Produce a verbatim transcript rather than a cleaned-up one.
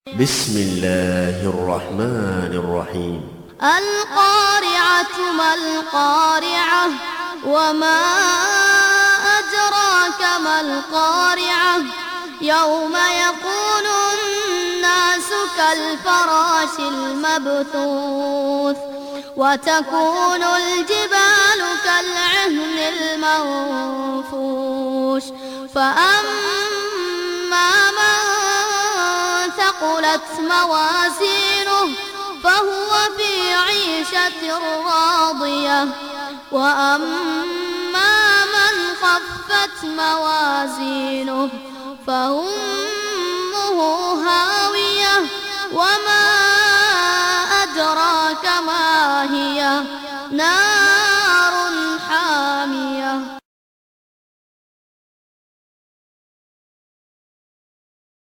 بسم الله الرحمن الرحيم. القارعة ما القارعة وما أدراك ما القارعة يوم يكون الناس كالفراش المبثوث وتكون الجبال كالعهن المنفوش فأما من ثقلت موازينه فهو في عيشة راضية وأما من خفت موازينه فهم